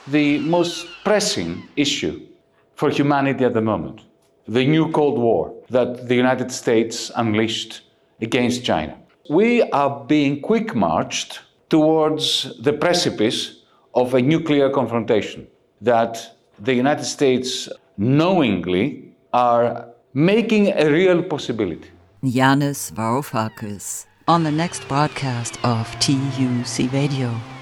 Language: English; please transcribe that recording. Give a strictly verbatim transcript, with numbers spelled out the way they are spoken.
the most pressing issue for humanity at the moment, the new Cold War that the United States unleashed against China. We are being quick-marched towards the precipice of a nuclear confrontation that the United States knowingly are making a real possibility. Yanis Varoufakis on the next broadcast of T U C Radio.